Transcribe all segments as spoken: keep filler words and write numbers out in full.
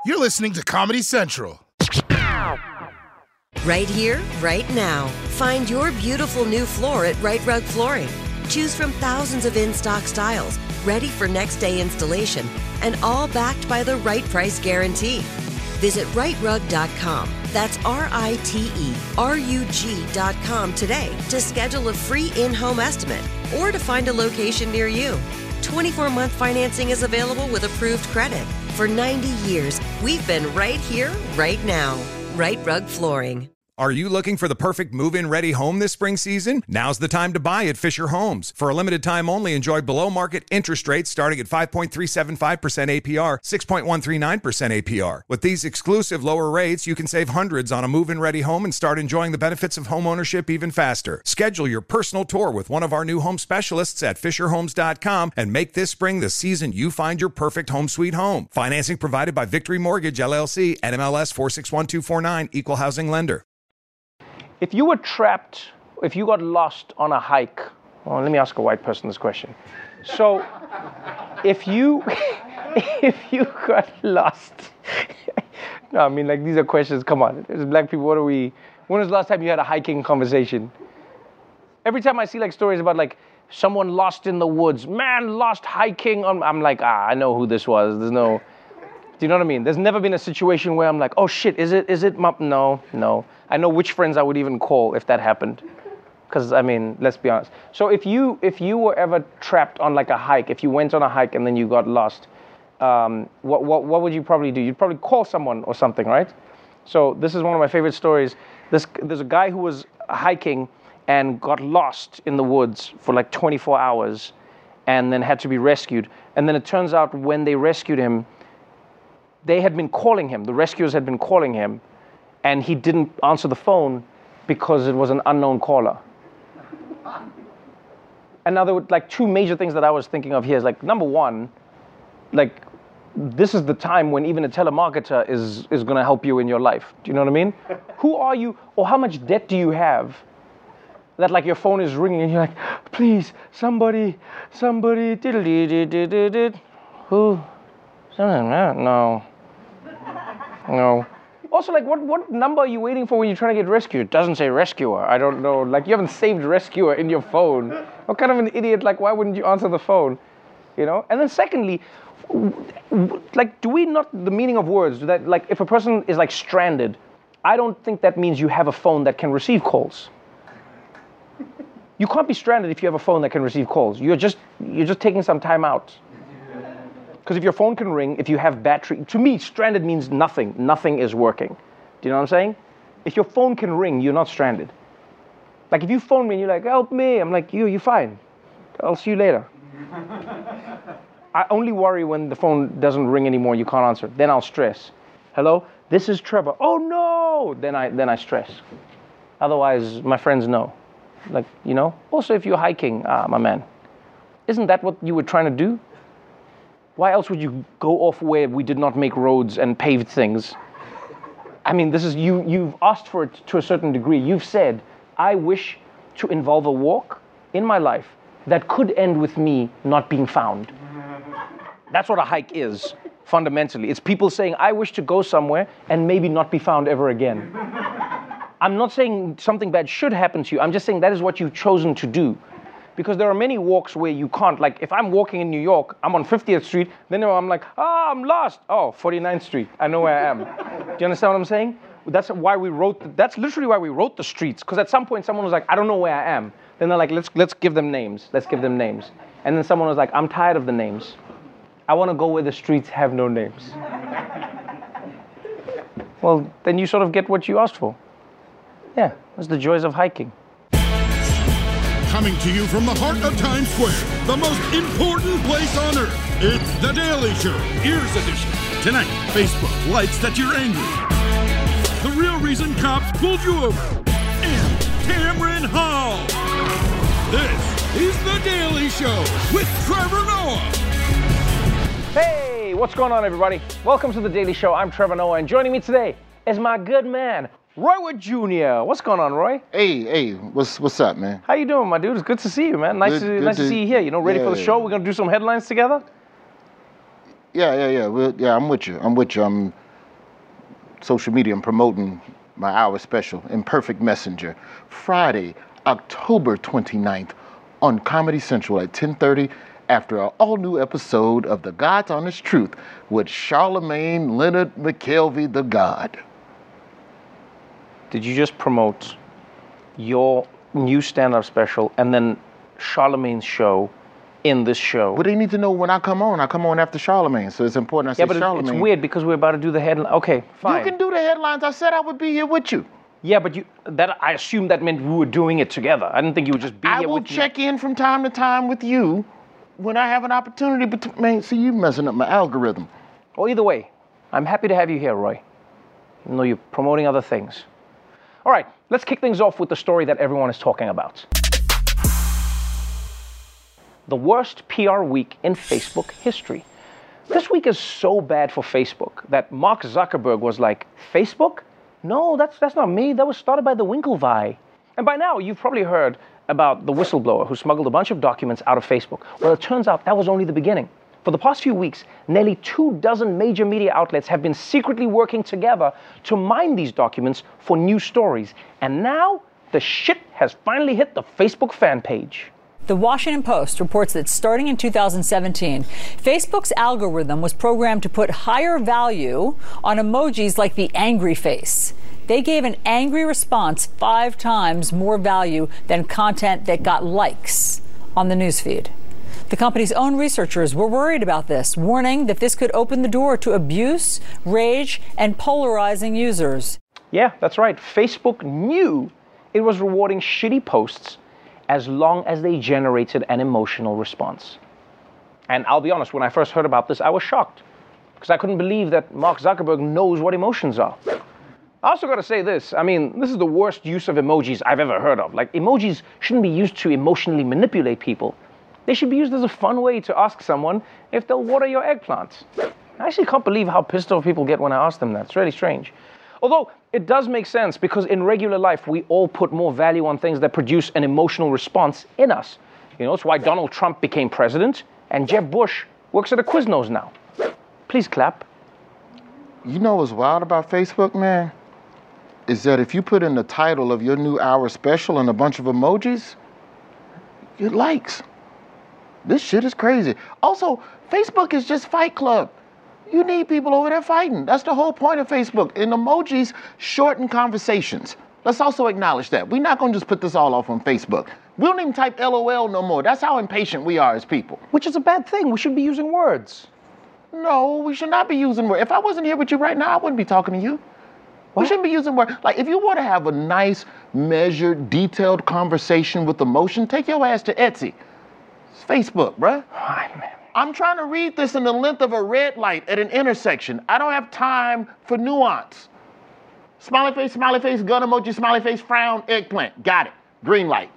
You're listening to Comedy Central. Right here, right now. Find your beautiful new floor at Right Rug Flooring. Choose from thousands of in-stock styles, ready for next day installation, and all backed by the right price guarantee. Visit right rug dot com. That's R I T E R U G dot com today to schedule a free in-home estimate or to find a location near you. twenty-four month financing is available with approved credit. For ninety years, we've been right here, right now. Right Rug Flooring. Are you looking for the perfect move-in ready home this spring season? Now's the time to buy at Fisher Homes. For a limited time only, enjoy below-market interest rates starting at five point three seven five percent A P R, six point one three nine percent A P R. With these exclusive lower rates, you can save hundreds on a move-in ready home and start enjoying the benefits of home ownership even faster. Schedule your personal tour with one of our new home specialists at fisher homes dot com and make this spring the season you find your perfect home sweet home. Financing provided by Victory Mortgage, L L C, N M L S four six one two four nine, Equal Housing Lender. If you were trapped, if you got lost on a hike, well, let me ask a white person this question. So, if you, if you got lost, no, I mean, like, these are questions, come on. As black people, what are we, when was the last time you had a hiking conversation? Every time I see, like, stories about, like, someone lost in the woods, man lost hiking on, I'm like, ah, I know who this was. There's no, do you know what I mean? There's never been a situation where I'm like, oh shit, is it, is it, my, no, no. I know which friends I would even call if that happened. Because, I mean, let's be honest. So if you if you were ever trapped on like a hike, if you went on a hike and then you got lost, um, what, what, what would you probably do? You'd probably call someone or something, right? So this is one of my favorite stories. This, there's a guy who was hiking and got lost in the woods for like twenty-four hours and then had to be rescued. And then it turns out when they rescued him, they had been calling him. The rescuers had been calling him. And he didn't answer the phone because it was an unknown caller. And now there were like two major things that I was thinking of here is like, number one, like this is the time when even a telemarketer is, is gonna help you in your life. Do you know what I mean? Who are you or how much debt do you have that like your phone is ringing and you're like, please, somebody, somebody, diddle-dee-dee-dee-dee-dee. Who? No. No. Also, like, what, what number are you waiting for when you're trying to get rescued? It doesn't say rescuer. I don't know. Like, you haven't saved rescuer in your phone. What kind of an idiot, like, why wouldn't you answer the phone? You know? And then secondly, like, do we not, the meaning of words, that, like, if a person is, like, stranded, I don't think that means you have a phone that can receive calls. You can't be stranded if you have a phone that can receive calls. You're just, you're just taking some time out. Because if your phone can ring, if you have battery, to me, stranded means nothing. Nothing is working. Do you know what I'm saying? If your phone can ring, you're not stranded. Like if you phone me and you're like, help me, I'm like, you, you're fine. I'll see you later. I only worry when the phone doesn't ring anymore, you can't answer. Then I'll stress. Hello, this is Trevor. Oh no! Then I, then I stress. Otherwise, my friends know. Like, you know? Also, if you're hiking, ah, my man, isn't that what you were trying to do? Why else would you go off where we did not make roads and paved things? I mean, this is you, you've asked for it to a certain degree. You've said, I wish to involve a walk in my life that could end with me not being found. That's what a hike is, fundamentally. It's people saying, I wish to go somewhere and maybe not be found ever again. I'm not saying something bad should happen to you. I'm just saying that is what you've chosen to do. Because there are many walks where you can't, like if I'm walking in New York, I'm on fiftieth Street, then I'm like, ah, I'm lost. Oh, forty-ninth Street, I know where I am. Do you understand what I'm saying? That's why we wrote, that's literally why we wrote the streets. Because at some point someone was like, I don't know where I am. Then they're like, let's let's give them names. Let's give them names. And then someone was like, I'm tired of the names. I want to go where the streets have no names. Well, then you sort of get what you asked for. Yeah, that's the joys of hiking. Coming to you from the heart of Times Square, the most important place on earth. It's The Daily Show, Ears Edition. Tonight, Facebook likes that you're angry. The real reason cops pulled you over. And Cameron Hall. This is The Daily Show with Trevor Noah. Hey, what's going on, everybody? Welcome to The Daily Show. I'm Trevor Noah, and joining me today is my good man, Roy Wood Junior What's going on, Roy? Hey, hey, what's what's up, man? How you doing, my dude? It's good to see you, man. Nice good, to good nice to, to see you here. You know, ready yeah, for the show? We're gonna do some headlines together. Yeah, yeah, yeah. We'll, yeah, I'm with you. I'm with you. I'm social media. I'm promoting my hour special, Imperfect Messenger, Friday, October twenty-ninth on Comedy Central at ten thirty after an all-new episode of The God's Honest Truth with Charlemagne Leonard McKelvey, the God. Did you just promote your new stand-up special and then Charlemagne's show in this show? But they need to know when I come on. I come on after Charlemagne, so it's important I say yeah, but Charlemagne. It's weird because we're about to do the headline. Okay, fine. You can do the headlines. I said I would be here with you. Yeah, but you that I assumed that meant we were doing it together. I didn't think you would just be I here will with check me. in from time to time with you when I have an opportunity. But man, see, you messing up my algorithm. Well, either way, I'm happy to have you here, Roy, even though you're promoting other things. All right, let's kick things off with the story that everyone is talking about. The worst P R week in Facebook history. This week is so bad for Facebook that Mark Zuckerberg was like, Facebook? No, that's that's not me. That was started by the Winklevi. And by now, you've probably heard about the whistleblower who smuggled a bunch of documents out of Facebook. Well, it turns out that was only the beginning. For the past few weeks, nearly two dozen major media outlets have been secretly working together to mine these documents for new stories. And now, the shit has finally hit the Facebook fan page. The Washington Post reports that starting in two thousand seventeen, Facebook's algorithm was programmed to put higher value on emojis like the angry face. They gave an angry response five times more value than content that got likes on the newsfeed. The company's own researchers were worried about this, warning that this could open the door to abuse, rage, and polarizing users. Yeah, that's right. Facebook knew it was rewarding shitty posts as long as they generated an emotional response. And I'll be honest, when I first heard about this, I was shocked because I couldn't believe that Mark Zuckerberg knows what emotions are. I also got to say this. I mean, this is the worst use of emojis I've ever heard of. Like, emojis shouldn't be used to emotionally manipulate people. They should be used as a fun way to ask someone if they'll water your eggplant. I actually can't believe how pissed off people get when I ask them that. It's really strange. Although, it does make sense because in regular life, we all put more value on things that produce an emotional response in us. You know, it's why Donald Trump became president and Jeb Bush works at a Quiznos now. Please clap. You know what's wild about Facebook, man? Is that if you put in the title of your new hour special and a bunch of emojis, it likes. This shit is crazy. Also, Facebook is just Fight Club. You need people over there fighting. That's the whole point of Facebook. And emojis shorten conversations. Let's also acknowledge that. We're not going to just put this all off on Facebook. We don't even type L O L no more. That's how impatient we are as people. Which is a bad thing. We should be using words. No, we should not be using words. If I wasn't here with you right now, I wouldn't be talking to you. What? We shouldn't be using words. Like, if you want to have a nice, measured, detailed conversation with emotion, take your ass to Etsy. It's Facebook, bruh. Hi, man. I'm trying to read this in the length of a red light at an intersection. I don't have time for nuance. Smiley face, smiley face, gun emoji, smiley face, frown, eggplant. Got it. Green light.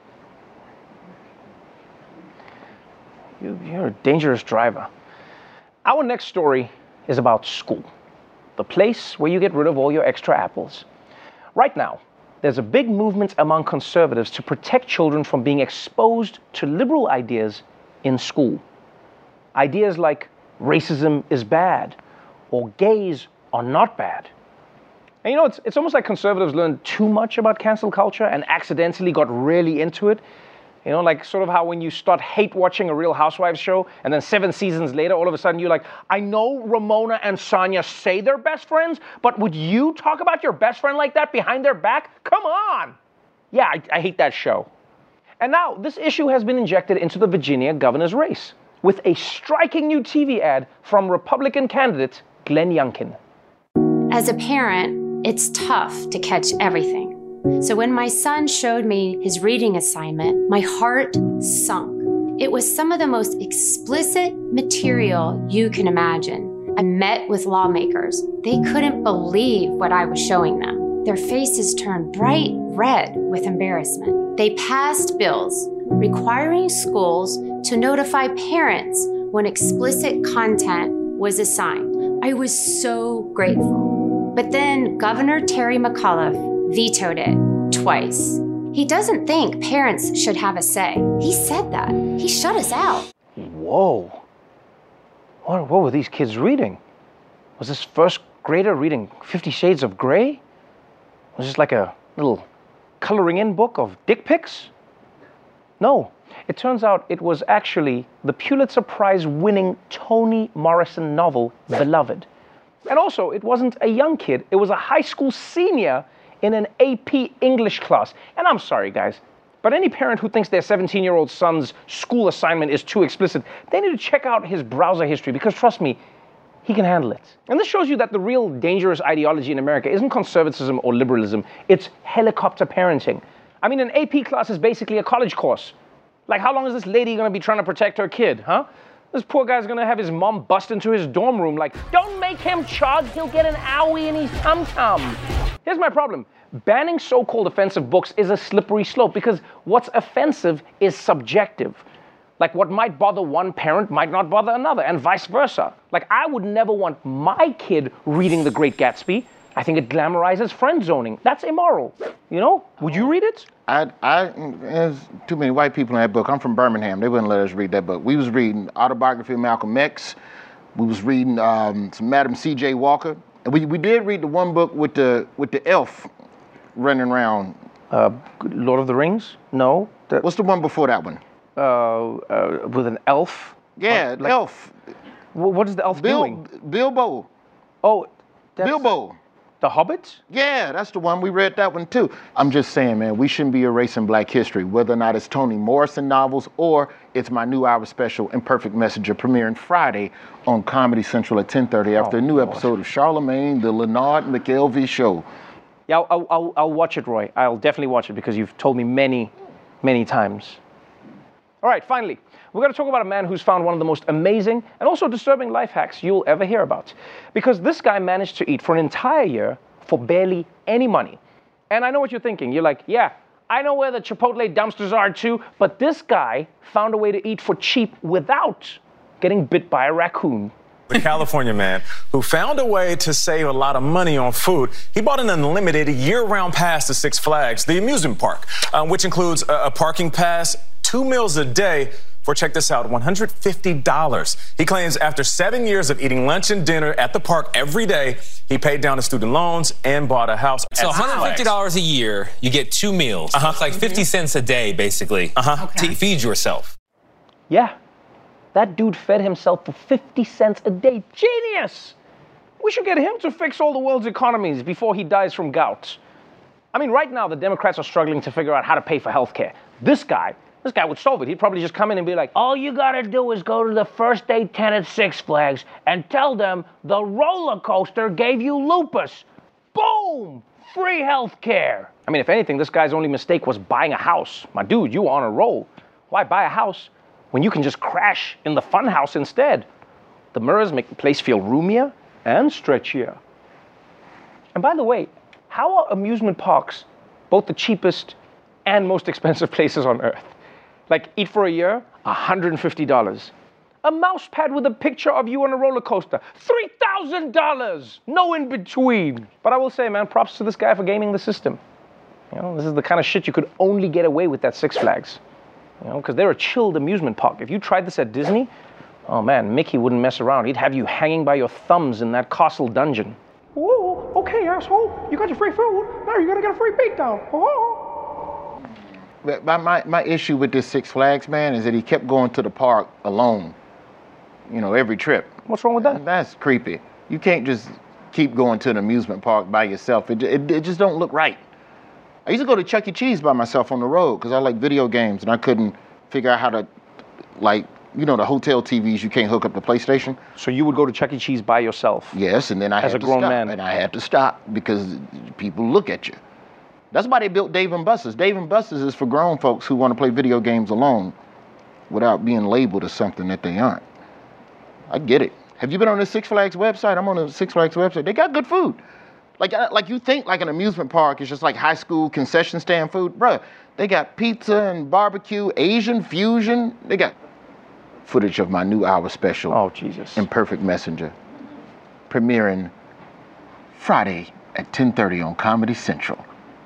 You, you're a dangerous driver. Our next story is about school, the place where you get rid of all your extra apples. Right now, there's a big movement among conservatives to protect children from being exposed to liberal ideas in school. Ideas like racism is bad or gays are not bad. And you know, it's, it's almost like conservatives learned too much about cancel culture and accidentally got really into it. You know, like sort of how when you start hate watching a Real Housewives show and then seven seasons later, all of a sudden you're like, I know Ramona and Sonia say they're best friends, but would you talk about your best friend like that behind their back? Come on. Yeah, I, I hate that show. And now this issue has been injected into the Virginia governor's race with a striking new T V ad from Republican candidate Glenn Youngkin. As a parent, it's tough to catch everything. So when my son showed me his reading assignment, my heart sunk. It was some of the most explicit material you can imagine. I met with lawmakers. They couldn't believe what I was showing them. Their faces turned bright red with embarrassment. They passed bills requiring schools to notify parents when explicit content was assigned. I was so grateful. But then Governor Terry McAuliffe vetoed it twice. He doesn't think parents should have a say. He said that. He shut us out. Whoa. What, what were these kids reading? Was this first grader reading Fifty Shades of Grey? Was this like a little coloring in book of dick pics? No. It turns out it was actually the Pulitzer Prize winning Toni Morrison novel, Beloved. And also, it wasn't a young kid, it was a high school senior in an A P English class. And I'm sorry, guys, but any parent who thinks their seventeen-year-old son's school assignment is too explicit, they need to check out his browser history, because trust me, he can handle it. And this shows you that the real dangerous ideology in America isn't conservatism or liberalism, it's helicopter parenting. I mean, an A P class is basically a college course. Like, how long is this lady gonna be trying to protect her kid, huh? This poor guy's gonna have his mom bust into his dorm room like, don't make him chug, he'll get an owie in his tum-tum. Here's my problem. Banning so-called offensive books is a slippery slope because what's offensive is subjective. Like, what might bother one parent might not bother another, and vice versa. Like, I would never want my kid reading The Great Gatsby. I think it glamorizes friend zoning. That's immoral. You know? Would you read it? I, I, there's too many white people in that book. I'm from Birmingham. They wouldn't let us read that book. We was reading Autobiography of Malcolm X. We was reading um, some Madam C J Walker. And we, we did read the one book with the with the elf running around. Uh, Lord of the Rings? No. The, What's the one before that one? Uh, uh, with an elf? Yeah, like, elf. What is the elf Bil- doing? Bilbo. Oh, that's Bilbo. The Hobbit? Yeah, that's the one. We read that one too. I'm just saying, man, we shouldn't be erasing black history, whether or not it's Toni Morrison novels or it's my new hour special, Imperfect Messenger, premiering Friday on Comedy Central at ten thirty after oh, a new Lord. episode of Charlemagne, the Leonard McKelvey Show. Yeah, I'll, I'll, I'll watch it, Roy. I'll definitely watch it because you've told me many, many times. All right, finally, we're going to talk about a man who's found one of the most amazing and also disturbing life hacks you'll ever hear about. Because this guy managed to eat for an entire year for barely any money. And I know what you're thinking. You're like, yeah, I know where the Chipotle dumpsters are too, but this guy found a way to eat for cheap without getting bit by a raccoon. The California man who found a way to save a lot of money on food. He bought an unlimited year-round pass to Six Flags, the amusement park, uh, which includes a, a parking pass, two meals a day for, check this out, one hundred fifty dollars. He claims after seven years of eating lunch and dinner at the park every day, he paid down his student loans and bought a house. So one hundred fifty dollars a year, you get two meals. Uh-huh. It's like fifty cents a day, basically, uh-huh. to feed yourself. Yeah. That dude fed himself for fifty cents a day. Genius! We should get him to fix all the world's economies before he dies from gout. I mean, right now, the Democrats are struggling to figure out how to pay for health care. This guy, this guy would solve it. He'd probably just come in and be like, all you gotta do is go to the first day tent at Six Flags and tell them the roller coaster gave you lupus. Boom! Free health care. I mean, if anything, this guy's only mistake was buying a house. My dude, you were on a roll. Why buy a house when you can just crash in the fun house instead? The mirrors make the place feel roomier and stretchier. And by the way, how are amusement parks both the cheapest and most expensive places on earth? Like, eat for a year, one hundred fifty dollars. A mouse pad with a picture of you on a roller coaster, three thousand dollars. No in between. But I will say, man, props to this guy for gaming the system. You know, this is the kind of shit you could only get away with at Six Flags. You know, because they're a chilled amusement park. If you tried this at Disney, oh man, Mickey wouldn't mess around. He'd have you hanging by your thumbs in that castle dungeon. Whoa, okay, asshole. You got your free food. Now you're gonna get a free beatdown. Oh. My, my, my issue with this Six Flags, man, is that he kept going to the park alone, you know, every trip. What's wrong with that? That's creepy. You can't just keep going to an amusement park by yourself. It, it, it just don't look right. I used to go to Chuck E. Cheese by myself on the road because I like video games and I couldn't figure out how to, like, you know, the hotel T Vs, you can't hook up the PlayStation. So you would go to Chuck E. Cheese by yourself? Yes, and then I As had a to grown stop. man. And I had to stop because people look at you. That's why they built Dave and Buster's. Dave and Buster's is for grown folks who want to play video games alone without being labeled as something that they aren't. I get it. Have you been on the Six Flags website? I'm on the Six Flags website. They got good food. Like, like you think like an amusement park is just like high school concession stand food. Bruh, they got pizza and barbecue, Asian fusion. They got footage of my new hour special. Oh, Jesus. Imperfect Messenger. Premiering Friday at ten thirty on Comedy Central.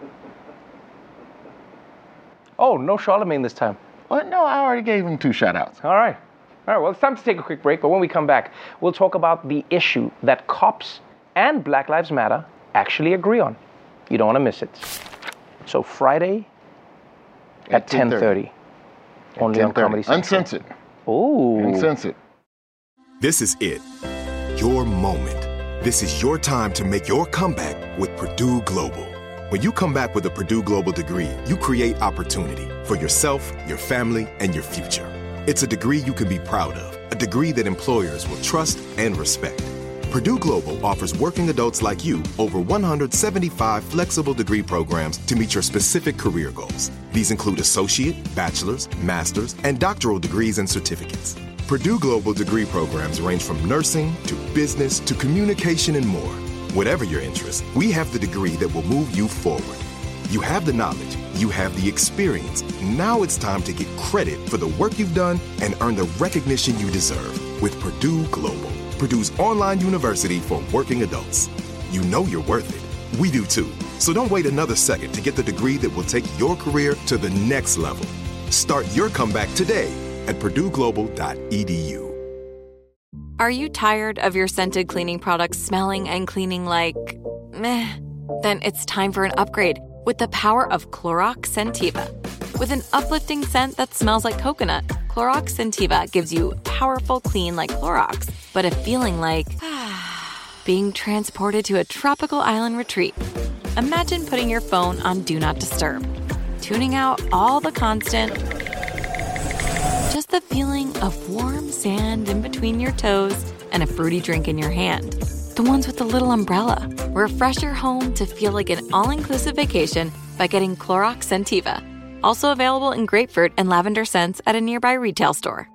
Oh, no Charlemagne this time. Well, no, I already gave him two shout outs. All right. All right, well, it's time to take a quick break, but when we come back, we'll talk about the issue that cops and Black Lives Matter actually agree on. You don't want to miss it. So Friday at ten thirty. Only on Comedy Central. Uncensored. Ooh. Uncensored. This is it. Your moment. This is your time to make your comeback with Purdue Global. When you come back with a Purdue Global degree, you create opportunity for yourself, your family, and your future. It's a degree you can be proud of, a degree that employers will trust and respect. Purdue Global offers working adults like you over one hundred seventy-five flexible degree programs to meet your specific career goals. These include associate, bachelor's, master's, and doctoral degrees and certificates. Purdue Global degree programs range from nursing to business to communication and more. Whatever your interest, we have the degree that will move you forward. You have the knowledge, you have the experience. Now it's time to get credit for the work you've done and earn the recognition you deserve with Purdue Global, Purdue's online university for working adults. You know you're worth it. We do too. So don't wait another second to get the degree that will take your career to the next level. Start your comeback today at purdue global dot e d u. Are you tired of your scented cleaning products smelling and cleaning like meh? Then it's time for an upgrade with the power of Clorox Scentiva. With an uplifting scent that smells like coconut, Clorox Scentiva gives you powerful clean like Clorox, but a feeling like being transported to a tropical island retreat. Imagine putting your phone on Do Not Disturb, tuning out all the constant, just the feeling of warm sand in between your toes and a fruity drink in your hand. The ones with the little umbrella. Refresh your home to feel like an all-inclusive vacation by getting Clorox Scentiva. Also available in grapefruit and lavender scents at a nearby retail store.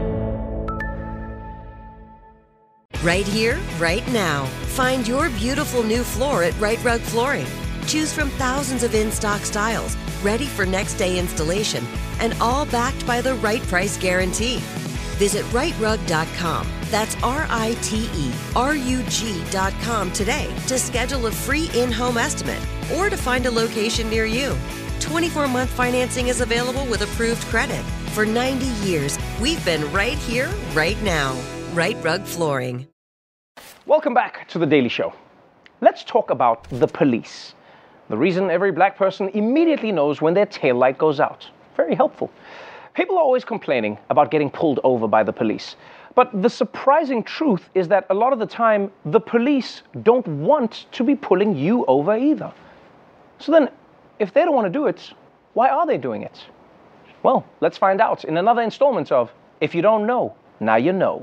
Right here, right now. Find your beautiful new floor at Right Rug Flooring. Choose from thousands of in-stock styles, ready for next day installation, and all backed by the right price guarantee. Visit right rug dot com. That's R I T E R U G dot com today to schedule a free in-home estimate or to find a location near you. twenty-four month financing is available with approved credit. For ninety years, we've been right here, right now. Right Rug Flooring. Welcome back to The Daily Show. Let's talk about the police. The reason every black person immediately knows when their taillight goes out. Very helpful. People are always complaining about getting pulled over by the police. But the surprising truth is that a lot of the time, the police don't want to be pulling you over either. So then, if they don't want to do it, why are they doing it? Well, let's find out in another installment of If You Don't Know, Now You Know.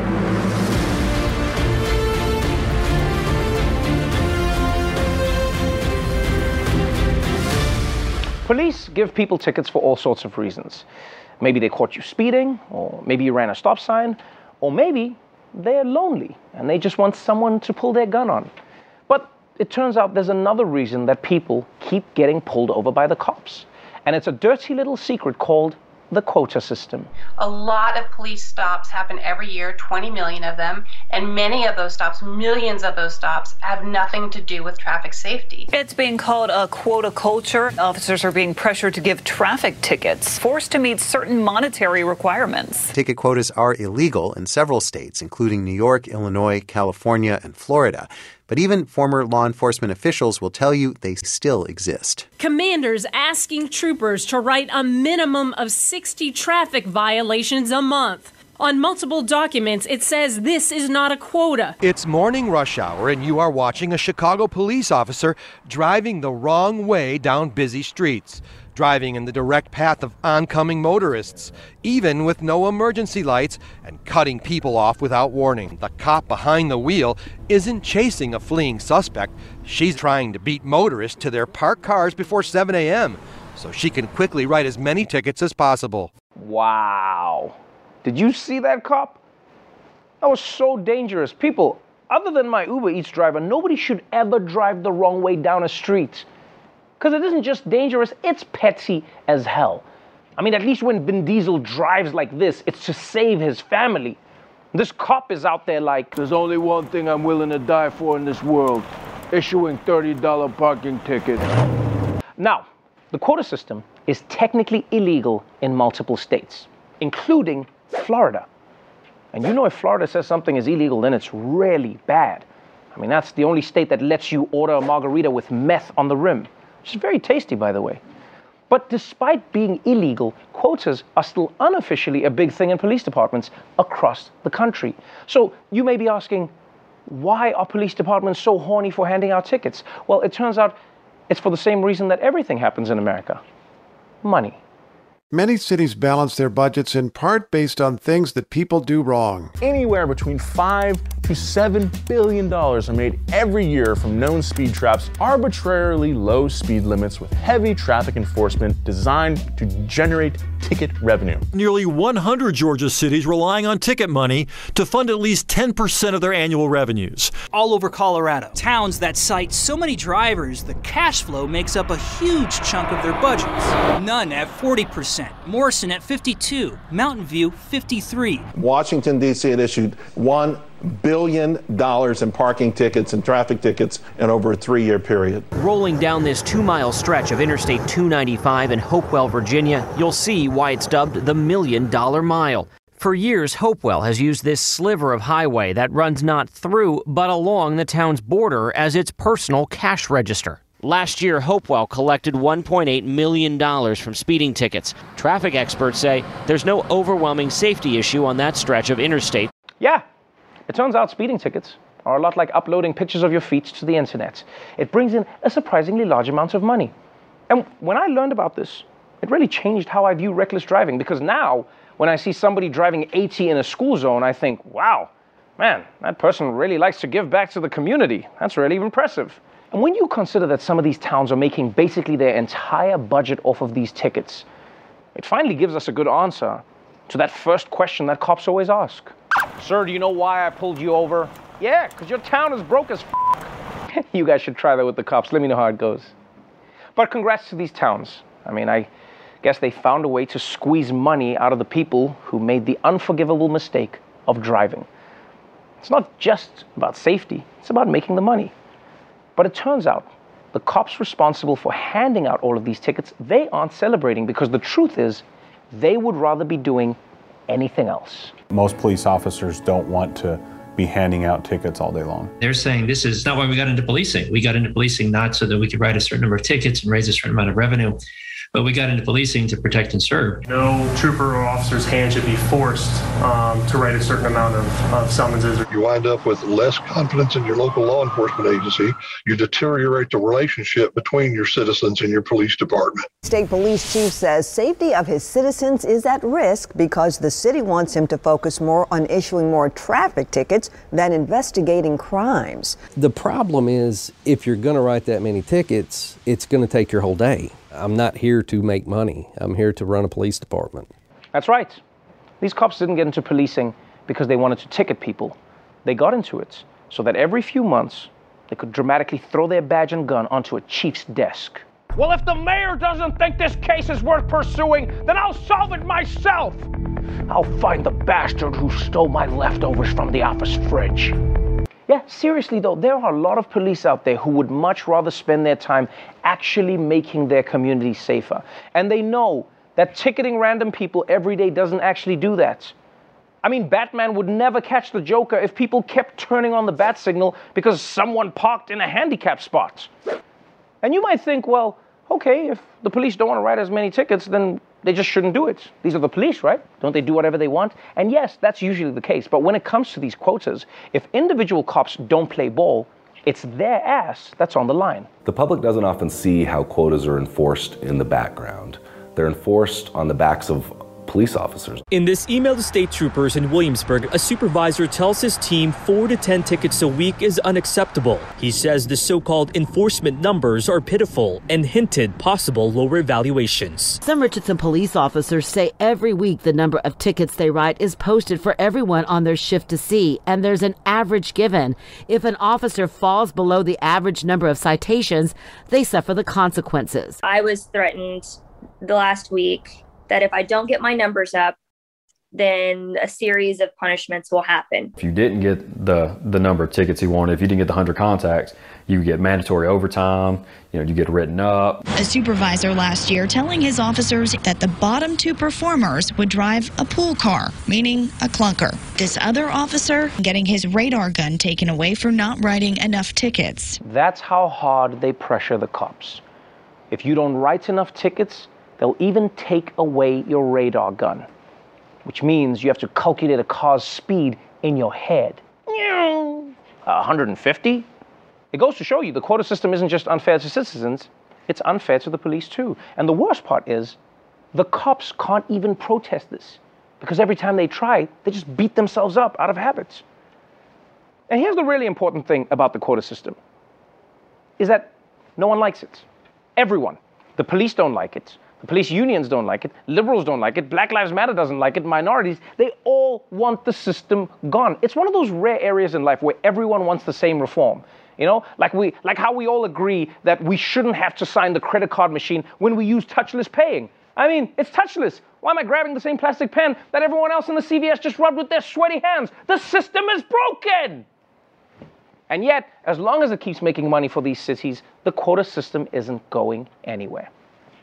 Police give people tickets for all sorts of reasons. Maybe they caught you speeding, or maybe you ran a stop sign, or maybe they're lonely and they just want someone to pull their gun on. But it turns out there's another reason that people keep getting pulled over by the cops. And it's a dirty little secret called the quota system. A lot of police stops happen every year, twenty million of them, and many of those stops, millions of those stops, have nothing to do with traffic safety. It's being called a quota culture. Officers are being pressured to give traffic tickets, forced to meet certain monetary requirements. Ticket quotas are illegal in several states, including New York, Illinois, California, and Florida. But even former law enforcement officials will tell you they still exist. Commanders asking troopers to write a minimum of sixty traffic violations a month. On multiple documents, it says this is not a quota. It's morning rush hour, and you are watching a Chicago police officer driving the wrong way down busy streets, driving in the direct path of oncoming motorists, even with no emergency lights, and cutting people off without warning. The cop behind the wheel isn't chasing a fleeing suspect. She's trying to beat motorists to their parked cars before seven a.m. so she can quickly write as many tickets as possible. Wow. Did you see that cop? That was so dangerous. People, other than my Uber Eats driver, nobody should ever drive the wrong way down a street. Because it isn't just dangerous, it's petty as hell. I mean, at least when Vin Diesel drives like this, it's to save his family. This cop is out there like, there's only one thing I'm willing to die for in this world, issuing thirty dollars parking tickets. Now, the quota system is technically illegal in multiple states, including Florida. And you know if Florida says something is illegal, then it's really bad. I mean, that's the only state that lets you order a margarita with meth on the rim, which is very tasty, by the way. But despite being illegal, quotas are still unofficially a big thing in police departments across the country. So you may be asking, why are police departments so horny for handing out tickets? Well, it turns out it's for the same reason that everything happens in America: money. Many cities balance their budgets in part based on things that people do wrong. Anywhere between five to seven billion dollars are made every year from known speed traps, arbitrarily low speed limits with heavy traffic enforcement designed to generate ticket revenue. Nearly one hundred Georgia cities relying on ticket money to fund at least ten percent of their annual revenues. All over Colorado, towns that cite so many drivers, the cash flow makes up a huge chunk of their budgets. None at forty percent. Morrison at fifty-two, Mountain View fifty-three. Washington, D C had issued one billion dollars in parking tickets and traffic tickets in over a three-year period. Rolling down this two-mile stretch of Interstate two ninety-five in Hopewell, Virginia, you'll see why it's dubbed the Million Dollar Mile. For years, Hopewell has used this sliver of highway that runs not through but along the town's border as its personal cash register. Last year, Hopewell collected one point eight million dollars from speeding tickets. Traffic experts say there's no overwhelming safety issue on that stretch of interstate. Yeah, it turns out speeding tickets are a lot like uploading pictures of your feet to the internet. It brings in a surprisingly large amount of money. And when I learned about this, it really changed how I view reckless driving, because now when I see somebody driving eighty in a school zone, I think, wow, man, that person really likes to give back to the community. That's really impressive. And when you consider that some of these towns are making basically their entire budget off of these tickets, it finally gives us a good answer to that first question that cops always ask. Sir, do you know why I pulled you over? Yeah, because your town is broke as f***. You guys should try that with the cops. Let me know how it goes. But congrats to these towns. I mean, I guess they found a way to squeeze money out of the people who made the unforgivable mistake of driving. It's not just about safety. It's about making the money. But it turns out the cops responsible for handing out all of these tickets, they aren't celebrating, because the truth is they would rather be doing anything else. Most police officers don't want to be handing out tickets all day long. They're saying this is not why we got into policing. We got into policing not so that we could write a certain number of tickets and raise a certain amount of revenue, but we got into policing to protect and serve. No trooper or officer's hand should be forced um, to write a certain amount of, of summonses. You wind up with less confidence in your local law enforcement agency. You deteriorate the relationship between your citizens and your police department. State police chief says safety of his citizens is at risk because the city wants him to focus more on issuing more traffic tickets than investigating crimes. The problem is, if you're going to write that many tickets, it's going to take your whole day. I'm not here to make money. I'm here to run a police department. That's right. These cops didn't get into policing because they wanted to ticket people. They got into it so that every few months they could dramatically throw their badge and gun onto a chief's desk. Well, if the mayor doesn't think this case is worth pursuing, then I'll solve it myself. I'll find the bastard who stole my leftovers from the office fridge. Yeah, seriously though, there are a lot of police out there who would much rather spend their time actually making their community safer. And they know that ticketing random people every day doesn't actually do that. I mean, Batman would never catch the Joker if people kept turning on the bat signal because someone parked in a handicap spot. And you might think, well, okay, if the police don't want to write as many tickets, then they just shouldn't do it. These are the police, right? Don't they do whatever they want? And yes, that's usually the case. But when it comes to these quotas, if individual cops don't play ball, it's their ass that's on the line. The public doesn't often see how quotas are enforced in the background. They're enforced on the backs of police officers. In this email to state troopers in Williamsburg, a supervisor tells his team four to ten tickets a week is unacceptable. He says the so-called enforcement numbers are pitiful and hinted possible lower evaluations. Some Richardson police officers say every week the number of tickets they write is posted for everyone on their shift to see, and there's an average given. If an officer falls below the average number of citations, they suffer the consequences. I was threatened the last week that if I don't get my numbers up, then a series of punishments will happen. If you didn't get the the number of tickets you wanted, if you didn't get the one hundred contacts, you get mandatory overtime, you know, you get written up. A supervisor last year telling his officers that the bottom two performers would drive a pool car, meaning a clunker. This other officer getting his radar gun taken away for not writing enough tickets. That's how hard they pressure the cops. If you don't write enough tickets, they'll even take away your radar gun, which means you have to calculate a car's speed in your head. one hundred fifty? It goes to show you the quota system isn't just unfair to citizens, it's unfair to the police too. And the worst part is, the cops can't even protest this, because every time they try, they just beat themselves up out of habit. And here's the really important thing about the quota system, is that no one likes it. Everyone. The police don't like it. The police unions don't like it. Liberals don't like it. Black Lives Matter doesn't like it. Minorities, they all want the system gone. It's one of those rare areas in life where everyone wants the same reform. You know, like we, like how we all agree that we shouldn't have to sign the credit card machine when we use touchless paying. I mean, it's touchless. Why am I grabbing the same plastic pen that everyone else in the C V S just rubbed with their sweaty hands? The system is broken. And yet, as long as it keeps making money for these cities, the quota system isn't going anywhere.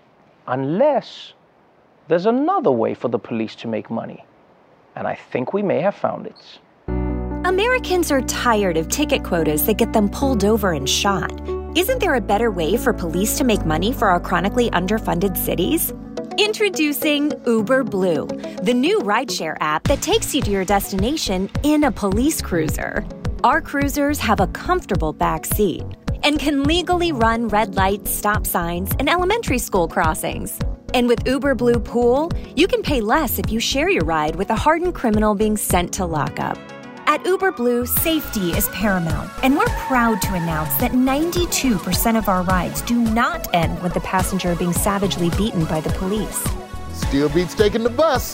Unless there's another way for the police to make money. And I think we may have found it. Americans are tired of ticket quotas that get them pulled over and shot. Isn't there a better way for police to make money for our chronically underfunded cities? Introducing Uber Blue, the new rideshare app that takes you to your destination in a police cruiser. Our cruisers have a comfortable back seat and can legally run red lights, stop signs, and elementary school crossings. And with Uber Blue Pool, you can pay less if you share your ride with a hardened criminal being sent to lockup. At Uber Blue, safety is paramount, and we're proud to announce that ninety-two percent of our rides do not end with the passenger being savagely beaten by the police. Still beats taking the bus.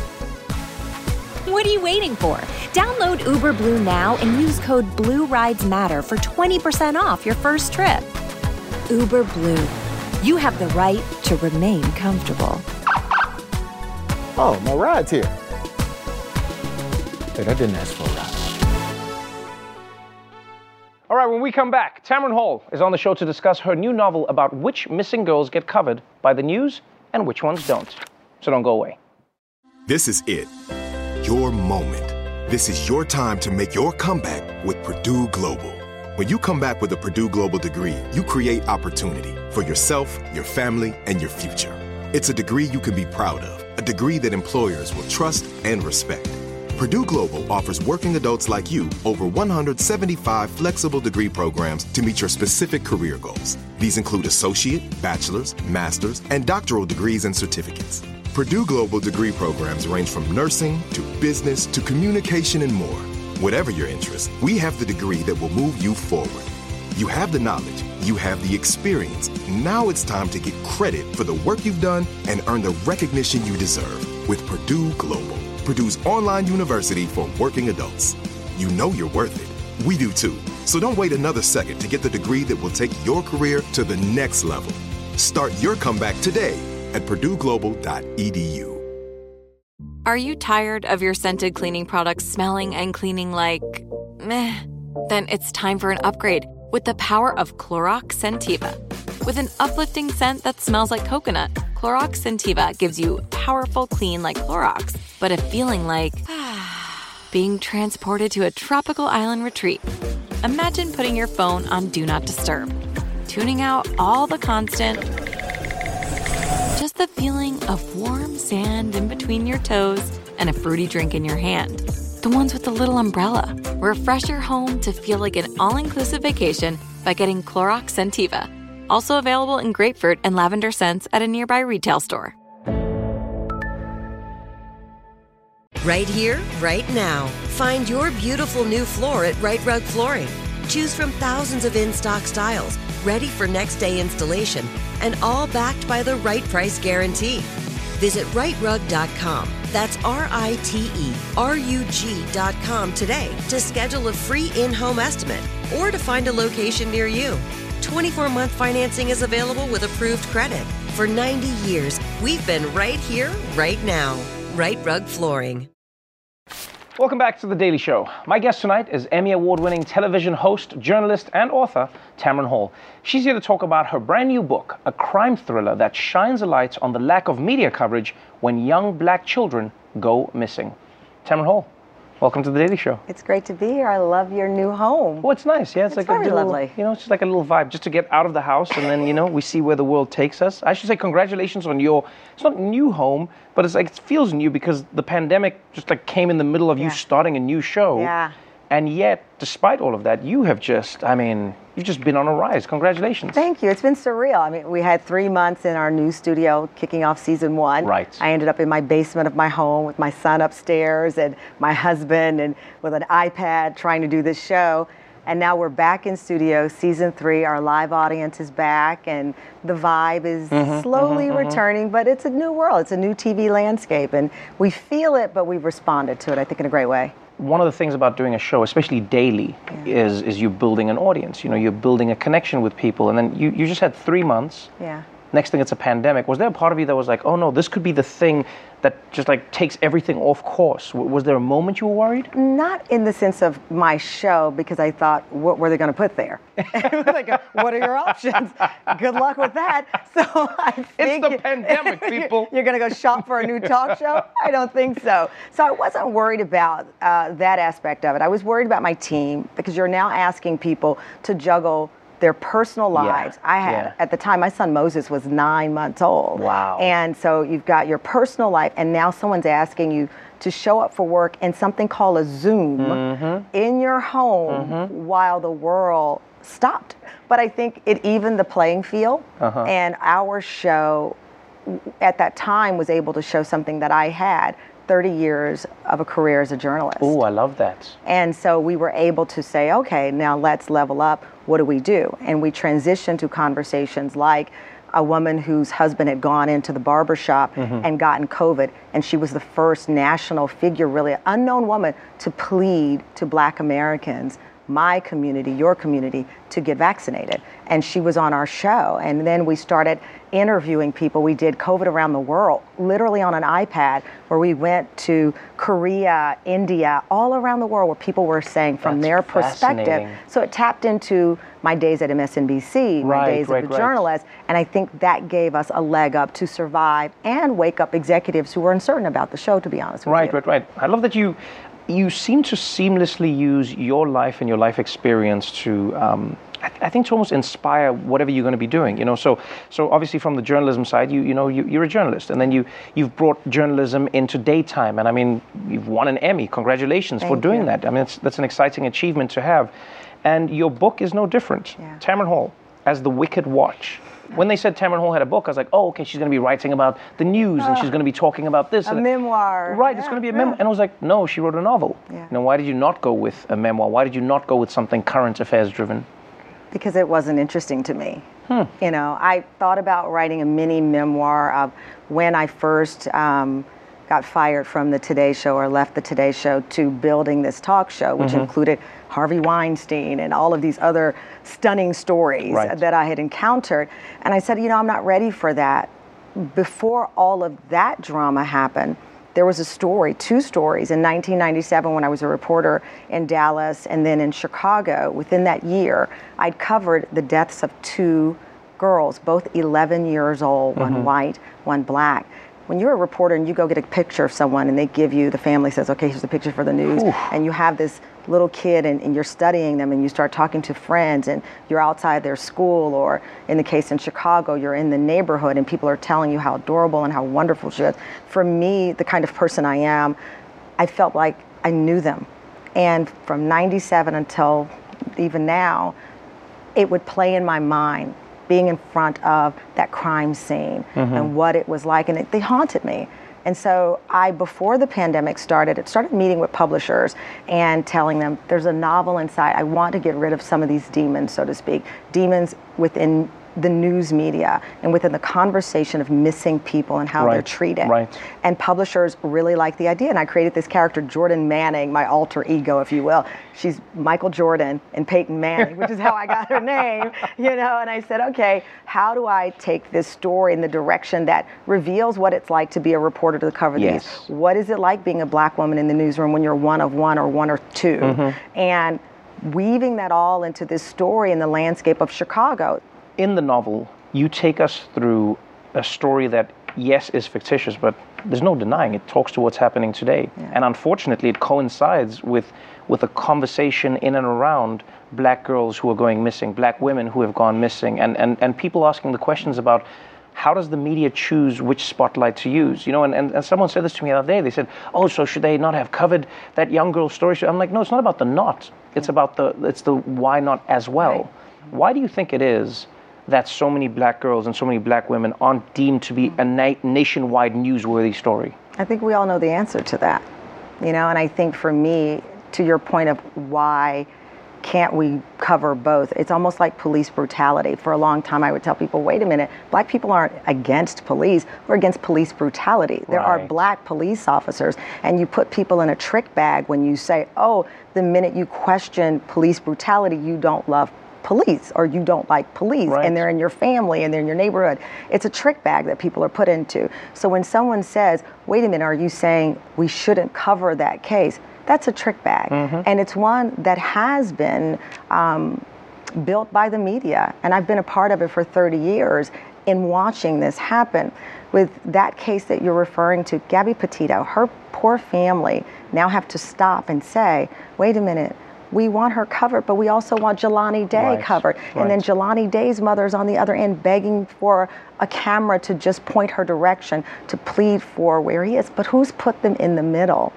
What are you waiting for? Download Uber Blue now and use code BlueRidesMatter for twenty percent off your first trip. Uber Blue. You have the right to remain comfortable. Oh, my ride's here. Wait, I didn't ask for a ride. All right, when we come back, Tamron Hall is on the show to discuss her new novel about which missing girls get covered by the news and which ones don't. So don't go away. This is it. Your moment. This is your time to make your comeback with Purdue Global. When you come back with a Purdue Global degree, you create opportunity for yourself, your family, and your future. It's a degree you can be proud of, a degree that employers will trust and respect. Purdue Global offers working adults like you over one hundred seventy-five flexible degree programs to meet your specific career goals. These include associate, bachelor's, master's, and doctoral degrees and certificates. Purdue Global degree programs range from nursing to business to communication and more. Whatever your interest, we have the degree that will move you forward. You have the knowledge, you have the experience. Now it's time to get credit for the work you've done and earn the recognition you deserve with Purdue Global, Purdue's online university for working adults. You know you're worth it. We do too. So don't wait another second to get the degree that will take your career to the next level. Start your comeback today at purdue global dot e d u. Are you tired of your scented cleaning products smelling and cleaning like meh? Then it's time for an upgrade with the power of Clorox Scentiva. With an uplifting scent that smells like coconut, Clorox Scentiva gives you powerful clean like Clorox, but a feeling like being transported to a tropical island retreat. Imagine putting your phone on Do Not Disturb, tuning out all the constant, just the feeling of warm sand in between your toes and a fruity drink in your hand. The ones with the little umbrella. Refresh your home to feel like an all-inclusive vacation by getting Clorox Scentiva. Also available in grapefruit and lavender scents at a nearby retail store. Right here, right now. Find your beautiful new floor at Right Rug Flooring. Choose from thousands of in-stock styles, ready for next day installation, and all backed by the right price guarantee. Visit right rug dot com. That's R I T E R U G dot com today to schedule a free in-home estimate or to find a location near you. twenty-four month financing is available with approved credit. For ninety years, we've been right here, right now. Right Rug Flooring. Welcome back to The Daily Show. My guest tonight is Emmy Award-winning television host, journalist, and author, Tamron Hall. She's here to talk about her brand new book, a crime thriller that shines a light on the lack of media coverage when young black children go missing. Tamron Hall, welcome to The Daily Show. It's great to be here. I love your new home. Well, it's nice. Yeah, it's, it's like very a little, lovely. You know, it's just like a little vibe, just to get out of the house, and then, you know, we see where the world takes us. I should say congratulations on your, it's not new home, but it's like, it feels new because the pandemic just like came in the middle of Yeah. you starting a new show. Yeah. And yet, despite all of that, you have just, I mean, you've just been on a rise. Congratulations. Thank you. It's been surreal. I mean, we had three months in our new studio kicking off season one. Right. I ended up in my basement of my home with my son upstairs and my husband and with an iPad trying to do this show. And now we're back in studio, season three. Our live audience is back, and the vibe is Mhm, slowly mhm, mhm. returning. But it's a new world. It's a new T V landscape, and we feel it, but we've responded to it, I think, in a great way. One of the things about doing a show, especially daily, is is you building an audience. You know, you're building a connection with people, and then you, you just had three months. Yeah. Next thing, it's a pandemic. Was there a part of you that was like, oh no, this could be the thing that just like takes everything off course? W- Was there a moment you were worried? Not in the sense of my show, because I thought, what were they going to put there? Like, what are your options? Good luck with that. So I think It's the pandemic, people. You're going to go shop for a new talk show? I don't think so. So I wasn't worried about uh, that aspect of it. I was worried about my team, because you're now asking people to juggle their personal Yeah, lives. I had, yeah. at the time, my son Moses was nine months old. Wow. And so you've got your personal life, and now someone's asking you to show up for work in something called a Zoom Mhm. in your home Mhm. while the world stopped. But I think it evened the playing field, Uh-huh. and our show at that time was able to show something that I had, thirty years of a career as a journalist. Oh, I love that. And so we were able to say, okay, now let's level up. What do we do? And we transitioned to conversations like a woman whose husband had gone into the barber shop Mhm. and gotten COVID, and she was the first national figure, really an unknown woman, to plead to Black Americans, my community, your community, to get vaccinated. And she was on our show. And then we started interviewing people. We did COVID around the world, literally on an iPad, where we went to Korea, India, all around the world, where people were saying from That's their perspective. fascinating. So it tapped into my days at M S N B C, my Right, days right, as a right. journalist. And I think that gave us a leg up to survive and wake up executives who were uncertain about the show, to be honest with Right, you. right, right. I love that you you seem to seamlessly use your life and your life experience to, um, I, th- I think, to almost inspire whatever you're going to be doing. You know, so so obviously from the journalism side, you you know you, you're a journalist, and then you you've brought journalism into daytime, and I mean you've won an Emmy. Congratulations for Thank doing you. that. I mean it's, that's an exciting achievement to have, and your book is no different. Tamron Hall as the Wicked Watch. When they said Tamron Hall had a book, I was like, oh, okay, she's going to be writing about the news, and Ah. she's going to be talking about this. A and memoir. Right, it's going to be a memoir. And I was like, no, she wrote a novel. Yeah. You know, why did you not go with a memoir? Why did you not go with something current affairs driven? Because it wasn't interesting to me. Hmm. You know, I thought about writing a mini memoir of when I first um, got fired from the Today Show or left the Today Show to building this talk show, which Mhm. included Harvey Weinstein and all of these other stunning stories Right. that I had encountered. And I said, you know, I'm not ready for that. Before all of that drama happened, there was a story, two stories in nineteen ninety-seven when I was a reporter in Dallas and then in Chicago. Within that year, I'd covered the deaths of two girls, both eleven years old, one Mhm. white, one black. When you're a reporter and you go get a picture of someone and they give you, the family says, okay, here's a picture for the news, Oof. and you have this little kid and, and you're studying them and you start talking to friends and you're outside their school, or in the case in Chicago, you're in the neighborhood and people are telling you how adorable and how wonderful she is. For me, the kind of person I am, I felt like I knew them. And from ninety-seven until even now, it would play in my mind being in front of that crime scene Mhm. and what it was like, and it, they haunted me. And so I, before the pandemic started, started meeting with publishers and telling them there's a novel inside. I want to get rid of some of these demons, so to speak, demons within the news media and within the conversation of missing people and how Right. they're treated. Right. And publishers really like the idea. And I created this character, Jordan Manning, my alter ego, if you will. She's Michael Jordan and Peyton Manning, which is how I got her name, you know. And I said, okay, how do I take this story in the direction that reveals what it's like to be a reporter to cover Yes. these? What is it like being a black woman in the newsroom when you're one of one or one or two? Mhm. And weaving that all into this story in the landscape of Chicago. In the novel, you take us through a story that, yes, is fictitious, but there's no denying it talks to what's happening today. And unfortunately, it coincides with, with a conversation in and around black girls who are going missing, black women who have gone missing, and, and, and people asking the questions about how does the media choose which spotlight to use? You know, and, and, and someone said this to me the other day. They said, oh, so should they not have covered that young girl's story? I'm like, no, it's not about the not. It's about the, it's the why not as well. Why do you think it is that so many black girls and so many black women aren't deemed to be a na- nationwide newsworthy story? I think we all know the answer to that, you know, and I think for me, to your point of why can't we cover both? It's almost like police brutality. For a long time, I would tell people, wait a minute, black people aren't against police, we're against police brutality. There are Right. black police officers, and you put people in a trick bag when you say, oh, the minute you question police brutality, you don't love police or you don't like police, Right. and they're in your family and they're in your neighborhood. It's a trick bag that people are put into. So when someone says, wait a minute, are you saying we shouldn't cover that case? That's a trick bag. Mhm. And it's one that has been um, built by the media. And I've been a part of it for thirty years in watching this happen. With that case that you're referring to, Gabby Petito, her poor family now have to stop and say, wait a minute, we want her covered, but we also want Jelani Day Right, covered. And then right. Jelani Day's mother's on the other end begging for a camera to just point her direction, to plead for where he is. But who's put them in the middle?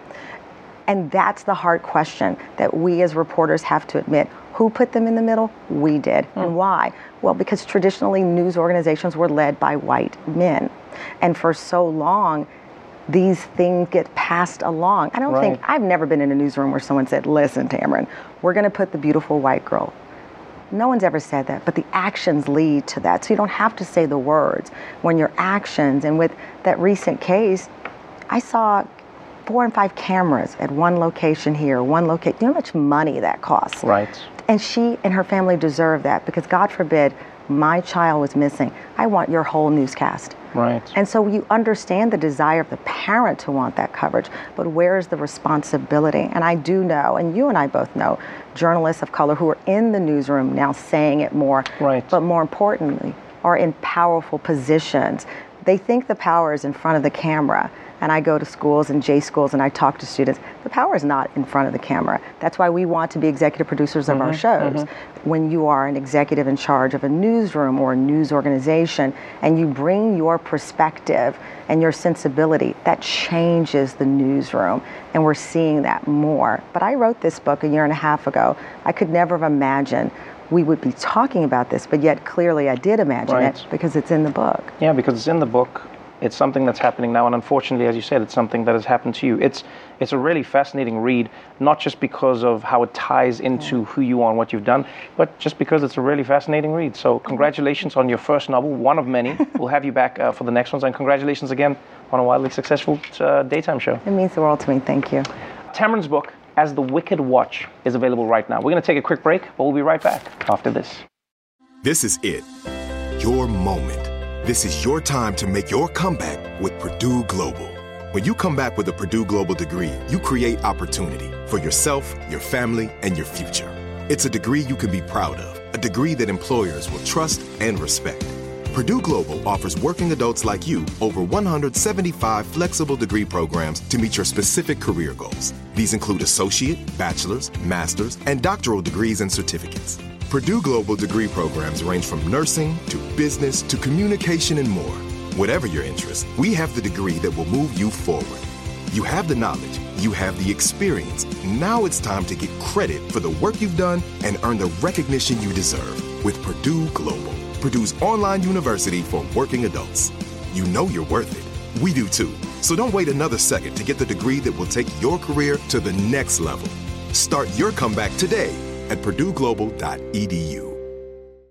And that's the hard question that we as reporters have to admit. Who put them in the middle? We did. And why? Well, because traditionally news organizations were led by white men. And for so long, these things get passed along. I don't Right. think, I've never been in a newsroom where someone said, listen, Tamron, we're going to put the beautiful white girl. No one's ever said that, but the actions lead to that. So you don't have to say the words. When your actions, and with that recent case, I saw four and five cameras at one location here, one location. You know how much money that costs? Right. And she and her family deserve that, because God forbid my child was missing. I want your whole newscast. Right. And so you understand the desire of the parent to want that coverage, but where is the responsibility? And I do know, and you and I both know, journalists of color who are in the newsroom now saying it more, Right. but more importantly, are in powerful positions. They think the power is in front of the camera. And I go to schools and J schools and I talk to students. The power is not in front of the camera. That's why we want to be executive producers of our Mhm, shows. mhm. When you are an executive in charge of a newsroom or a news organization and you bring your perspective and your sensibility, that changes the newsroom. And we're seeing that more. But I wrote this book a year and a half ago. I could never have imagined we would be talking about this, but yet clearly I did imagine Right. it because it's in the book. Yeah, because it's in the book. It's something that's happening now, and unfortunately, as you said, it's something that has happened to you. It's it's a really fascinating read, not just because of how it ties into who you are and what you've done, but just because it's a really fascinating read. So congratulations on your first novel, one of many. We'll have you back uh, for the next ones, and congratulations again on a wildly successful uh, daytime show. It means the world to me. Thank you. Tamron's book, As the Wicked Watch, is available right now. We're going to take a quick break, but we'll be right back after this. This is it. Your moment. This is your time to make your comeback with Purdue Global. When you come back with a Purdue Global degree, you create opportunity for yourself, your family, and your future. It's a degree you can be proud of, a degree that employers will trust and respect. Purdue Global offers working adults like you over one hundred seventy-five flexible degree programs to meet your specific career goals. These include associate, bachelor's, master's, and doctoral degrees and certificates. Purdue Global degree programs range from nursing to business to communication and more. Whatever your interest, we have the degree that will move you forward. You have the knowledge, you have the experience. Now it's time to get credit for the work you've done and earn the recognition you deserve with Purdue Global, Purdue's online university for working adults. You know you're worth it. We do too. So don't wait another second to get the degree that will take your career to the next level. Start your comeback today at purdue global dot e d u.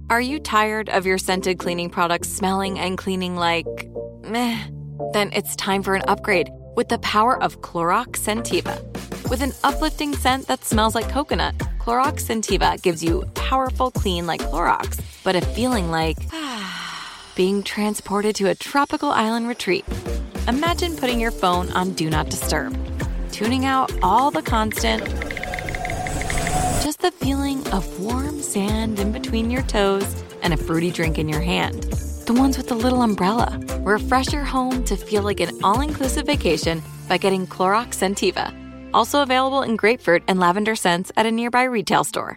Are you tired of your scented cleaning products smelling and cleaning like meh? Then it's time for an upgrade with the power of Clorox Scentiva. With an uplifting scent that smells like coconut, Clorox Scentiva gives you powerful clean like Clorox, but a feeling like being transported to a tropical island retreat. Imagine putting your phone on Do Not Disturb, tuning out all the constant, just the feeling of warm sand in between your toes and a fruity drink in your hand. The ones with the little umbrella. Refresh your home to feel like an all-inclusive vacation by getting Clorox Scentiva. Also available in grapefruit and lavender scents at a nearby retail store.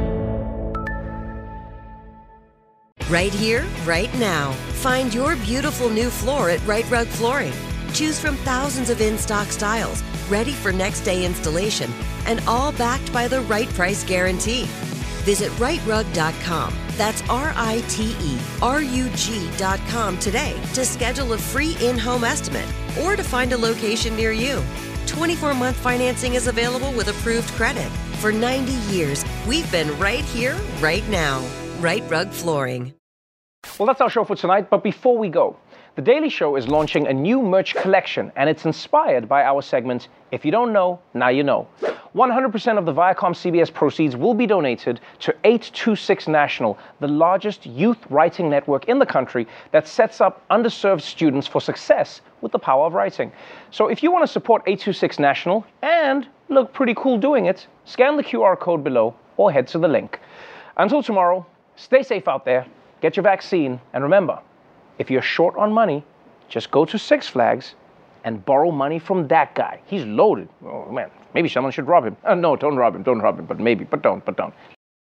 Right here, right now. Find your beautiful new floor at Right Rug Flooring. Choose from thousands of in-stock styles, ready for next day installation, and all backed by the right price guarantee. Visit right rug dot com. That's R I T E R U G dot com today to schedule a free in-home estimate or to find a location near you. twenty-four month financing is available with approved credit. For ninety years, we've been right here, right now. Right Rug Flooring. Well, that's our show for tonight, but before we go, The Daily Show is launching a new merch collection, and it's inspired by our segment, If You Don't Know, Now You Know. one hundred percent of the Viacom C B S proceeds will be donated to eight two six National, the largest youth writing network in the country that sets up underserved students for success with the power of writing. So if you want to support eight two six National and look pretty cool doing it, scan the Q R code below or head to the link. Until tomorrow, stay safe out there, get your vaccine, and remember, if you're short on money, just go to Six Flags and borrow money from that guy. He's loaded. Oh, man, maybe someone should rob him. Uh, no, don't rob him, don't rob him, but maybe, but don't, but don't.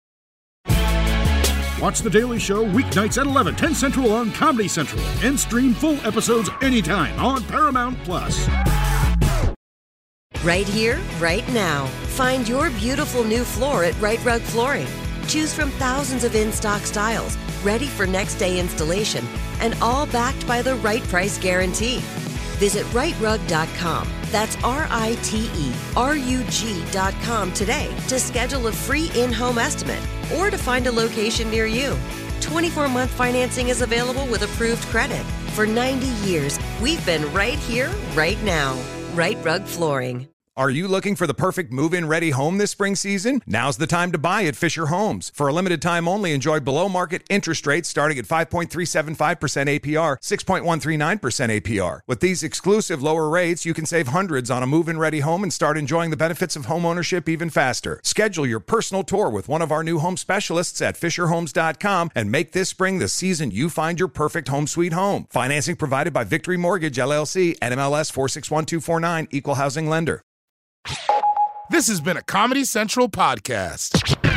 Watch The Daily Show weeknights at eleven, ten Central on Comedy Central, and stream full episodes anytime on Paramount Plus. Right here, right now. Find your beautiful new floor at Right Rug Flooring. Choose from thousands of in-stock styles, ready for next day installation, and all backed by the right price guarantee. Visit right rug dot com. That's R I T E R U G dot com today to schedule a free in-home estimate or to find a location near you. twenty-four month financing is available with approved credit. For ninety years, we've been right here, right now. Right Rug Flooring. Are you looking for the perfect move-in ready home this spring season? Now's the time to buy at Fisher Homes. For a limited time only, enjoy below-market interest rates starting at five point three seven five percent A P R, six point one three nine percent A P R. With these exclusive lower rates, you can save hundreds on a move-in ready home and start enjoying the benefits of homeownership even faster. Schedule your personal tour with one of our new home specialists at fisher homes dot com and make this spring the season you find your perfect home sweet home. Financing provided by Victory Mortgage, L L C, N M L S four six one two four nine, Equal Housing Lender. This has been a Comedy Central podcast.